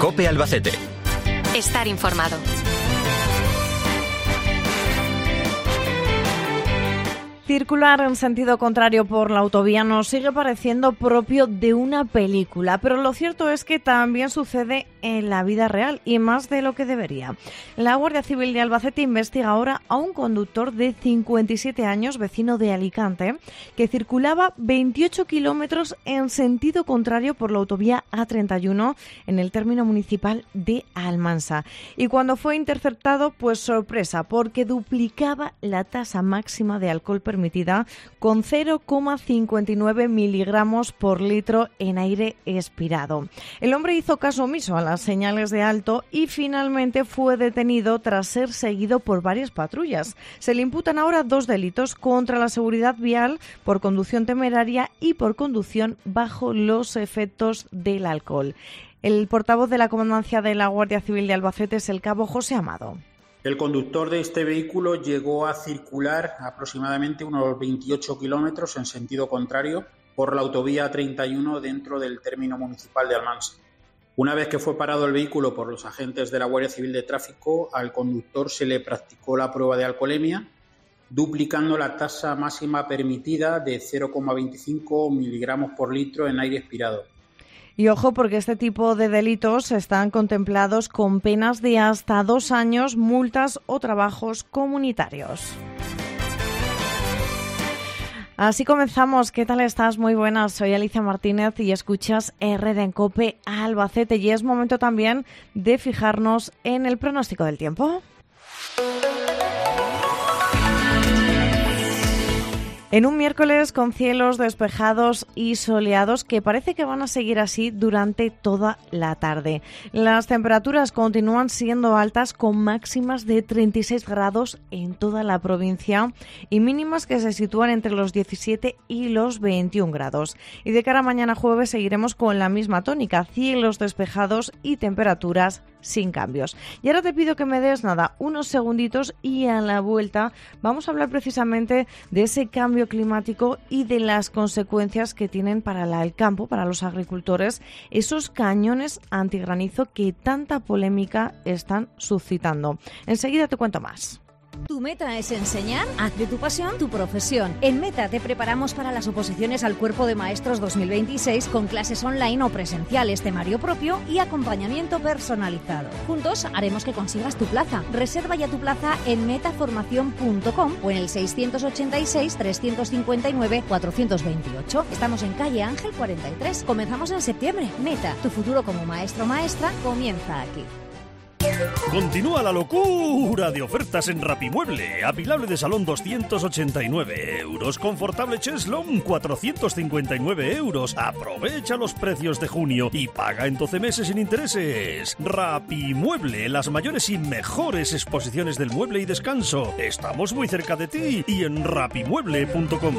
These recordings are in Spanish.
COPE Albacete. Estar informado. Circular en sentido contrario por la autovía nos sigue pareciendo propio de una película, pero lo cierto es que también sucede en la vida real y más de lo que debería. La Guardia Civil de Albacete investiga ahora a un conductor de 57 años, vecino de Alicante, que circulaba 28 kilómetros en sentido contrario por la autovía A31 en el término municipal de Almansa. Y cuando fue interceptado, pues sorpresa, porque duplicaba la tasa máxima de alcohol permitida con 0,59 miligramos por litro en aire expirado. El hombre hizo caso omiso a las señales de alto y finalmente fue detenido tras ser seguido por varias patrullas. Se le imputan ahora 2 delitos contra la seguridad vial por conducción temeraria y por conducción bajo los efectos del alcohol. El portavoz de la Comandancia de la Guardia Civil de Albacete es el cabo José Amado. El conductor de este vehículo llegó a circular aproximadamente unos 28 kilómetros en sentido contrario por la autovía 31 dentro del término municipal de Almansa. Una vez que fue parado el vehículo por los agentes de la Guardia Civil de Tráfico, al conductor se le practicó la prueba de alcoholemia, duplicando la tasa máxima permitida de 0,25 miligramos por litro en aire expirado. Y ojo, porque este tipo de delitos están contemplados con penas de hasta 2 años, multas o trabajos comunitarios. Así comenzamos. ¿Qué tal estás? Muy buenas. Soy Alicia Martínez y escuchas RD en COPE Albacete. Y es momento también de fijarnos en el pronóstico del tiempo. En un miércoles con cielos despejados y soleados que parece que van a seguir así durante toda la tarde. Las temperaturas continúan siendo altas con máximas de 36 grados en toda la provincia y mínimas que se sitúan entre los 17 y los 21 grados. Y de cara a mañana jueves seguiremos con la misma tónica, cielos despejados y temperaturas sin cambios. Y ahora te pido que me des unos segunditos y a la vuelta vamos a hablar precisamente de ese cambio climático y de las consecuencias que tienen para el campo, para los agricultores, esos cañones antigranizo que tanta polémica están suscitando. Enseguida te cuento más. ¿Tu meta es enseñar? Haz de tu pasión tu profesión. En Meta te preparamos para las oposiciones al Cuerpo de Maestros 2026 con clases online o presenciales, temario propio y acompañamiento personalizado. Juntos haremos que consigas tu plaza. Reserva ya tu plaza en metaformación.com o en el 686 359 428. Estamos en calle Ángel 43. Comenzamos en septiembre. Meta, tu futuro como maestro o maestra comienza aquí. Continúa la locura de ofertas en Rapimueble. Apilable de salón 289 euros. Confortable cheslón 459 euros. Aprovecha los precios de junio y paga en 12 meses sin intereses. Rapimueble, las mayores y mejores exposiciones del mueble y descanso. Estamos muy cerca de ti y en rapimueble.com.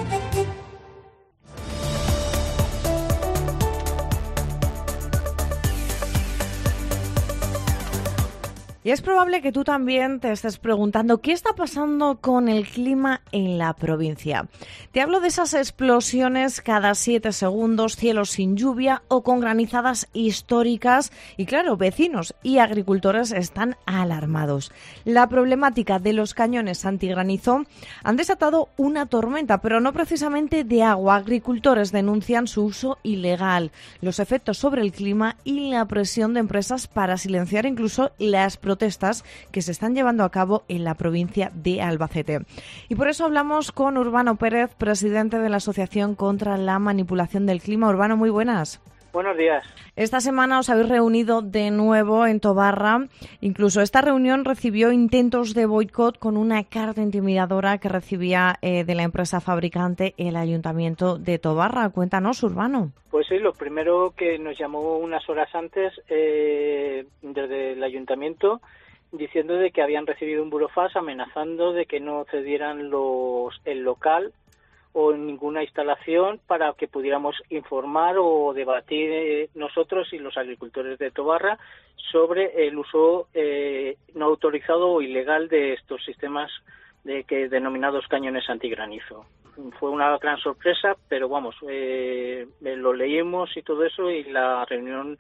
Y es probable que tú también te estés preguntando qué está pasando con el clima en la provincia. Te hablo de esas explosiones cada 7 segundos, cielos sin lluvia o con granizadas históricas y claro, vecinos y agricultores están alarmados. La problemática de los cañones antigranizo han desatado una tormenta, pero no precisamente de agua. Agricultores denuncian su uso ilegal, los efectos sobre el clima y la presión de empresas para silenciar incluso las protestas que se están llevando a cabo en la provincia de Albacete. Y por eso hablamos con Urbano Pérez, presidente de la Asociación contra la Manipulación del Clima. Urbano, muy buenas. Buenos días. Esta semana os habéis reunido de nuevo en Tobarra. Incluso esta reunión recibió intentos de boicot con una carta intimidadora que recibía de la empresa fabricante el Ayuntamiento de Tobarra. Cuéntanos, Urbano. Pues sí, lo primero que nos llamó unas horas antes desde el Ayuntamiento diciendo de que habían recibido un burofax amenazando de que no cedieran el local o ninguna instalación para que pudiéramos informar o debatir nosotros y los agricultores de Tobarra sobre el uso no autorizado o ilegal de estos sistemas denominados cañones antigranizo. Fue una gran sorpresa, pero vamos, lo leímos y todo eso y la reunión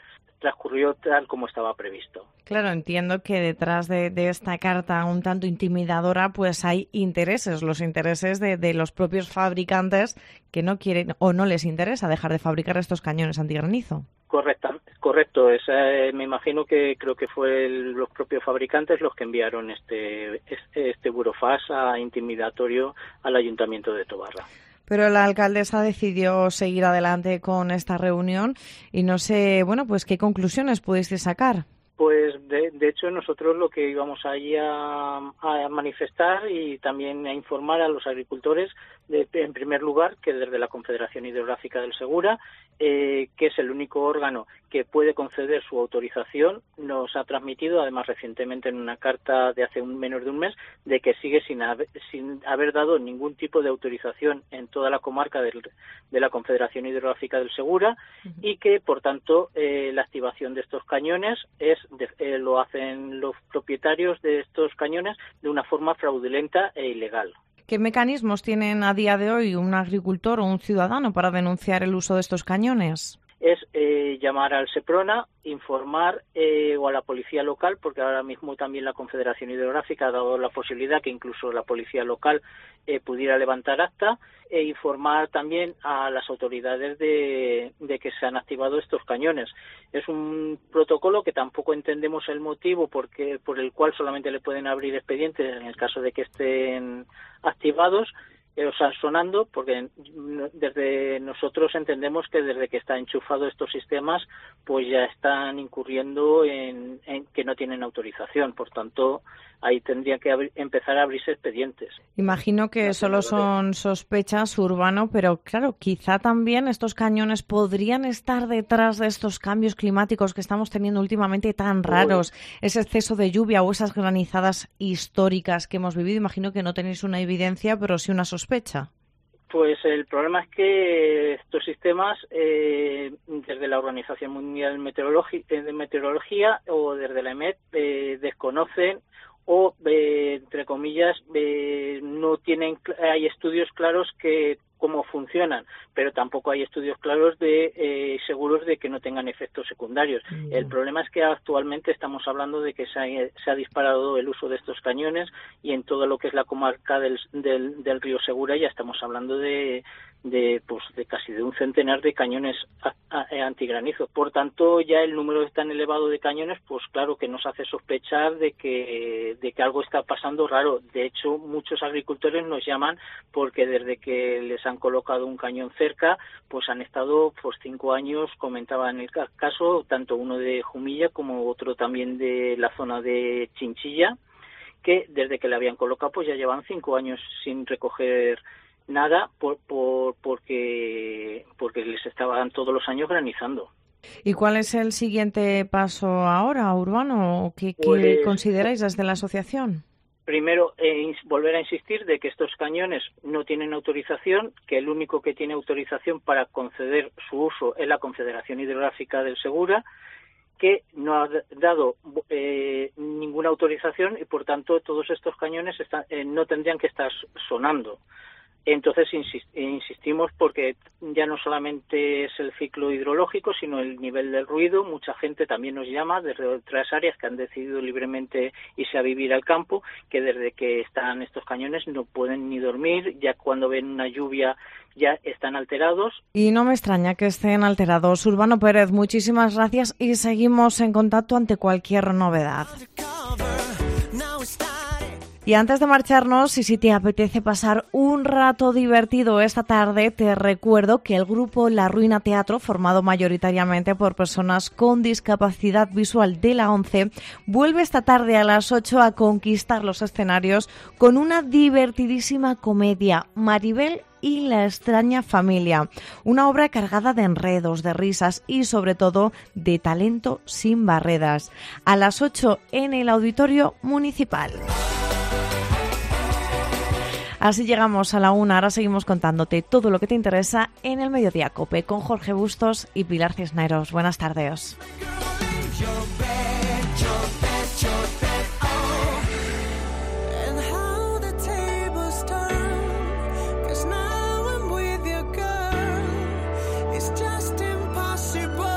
transcurrió tal como estaba previsto. Claro, entiendo que detrás de esta carta un tanto intimidadora pues hay intereses, los intereses de los propios fabricantes que no quieren o no les interesa dejar de fabricar estos cañones antigranizo. Correcto. Me imagino que creo que fue los propios fabricantes los que enviaron este burofax intimidatorio al Ayuntamiento de Tobarra. Pero la alcaldesa decidió seguir adelante con esta reunión y no sé, bueno, pues ¿qué conclusiones pudiste sacar? Pues de hecho nosotros lo que íbamos allí a manifestar y también a informar a los agricultores, en primer lugar, que desde la Confederación Hidrográfica del Segura, que es el único órgano que puede conceder su autorización, nos ha transmitido, además recientemente en una carta de hace menos de un mes, de que sigue sin haber dado ningún tipo de autorización en toda la comarca de la Confederación Hidrográfica del Segura y que, por tanto, la activación de estos cañones lo hacen los propietarios de estos cañones de una forma fraudulenta e ilegal. ¿Qué mecanismos tienen a día de hoy un agricultor o un ciudadano para denunciar el uso de estos cañones? Es llamar al SEPRONA, informar o a la policía local, porque ahora mismo también la Confederación Hidrográfica ha dado la posibilidad que incluso la policía local pudiera levantar acta, e informar también a las autoridades de que se han activado estos cañones. Es un protocolo que tampoco entendemos el motivo por el cual solamente le pueden abrir expedientes en el caso de que estén activados, sonando, porque desde nosotros entendemos que desde que está enchufado estos sistemas pues ya están incurriendo en que no tienen autorización, por tanto ahí tendría que empezar a abrirse expedientes. Imagino que solo son sospechas, Urbano, pero claro, quizá también estos cañones podrían estar detrás de estos cambios climáticos que estamos teniendo últimamente tan raros, ese exceso de lluvia o esas granizadas históricas que hemos vivido. Imagino que no tenéis una evidencia, pero sí una sospecha. Pues el problema es que estos sistemas, desde la Organización Mundial de Meteorología o desde la EMET, desconocen o, entre comillas, no tienen, hay estudios claros que cómo funcionan, pero tampoco hay estudios claros seguros de que no tengan efectos secundarios. El problema es que actualmente estamos hablando de que se ha disparado el uso de estos cañones y en todo lo que es la comarca del río Segura ya estamos hablando de casi de un centenar de cañones antigranizo. Por tanto, ya el número tan elevado de cañones, pues claro que nos hace sospechar de que algo está pasando raro. De hecho, muchos agricultores nos llaman porque desde que les han colocado un cañón cerca, pues han estado 5 años, comentaban el caso, tanto uno de Jumilla como otro también de la zona de Chinchilla, que desde que le habían colocado pues ya llevan 5 años sin recoger nada porque les estaban todos los años granizando. ¿Y cuál es el siguiente paso ahora, Urbano? ¿Qué consideráis desde la asociación? Primero, volver a insistir de que estos cañones no tienen autorización, que el único que tiene autorización para conceder su uso es la Confederación Hidrográfica del Segura, que no ha dado ninguna autorización y, por tanto, todos estos cañones no tendrían que estar sonando. Entonces insistimos porque ya no solamente es el ciclo hidrológico, sino el nivel del ruido. Mucha gente también nos llama desde otras áreas que han decidido libremente irse a vivir al campo, que desde que están estos cañones no pueden ni dormir, ya cuando ven una lluvia ya están alterados. Y no me extraña que estén alterados. Urbano Pérez, muchísimas gracias y seguimos en contacto ante cualquier novedad. Y antes de marcharnos, y si te apetece pasar un rato divertido esta tarde, te recuerdo que el grupo La Ruina Teatro, formado mayoritariamente por personas con discapacidad visual de la ONCE, vuelve esta tarde a las 8 a conquistar los escenarios con una divertidísima comedia, Maribel y la extraña familia, una obra cargada de enredos, de risas y sobre todo de talento sin barreras. A las 8 en el Auditorio Municipal. Así llegamos a la 1, ahora seguimos contándote todo lo que te interesa en el Mediodía COPE con Jorge Bustos y Pilar Cisneros. Buenas tardes.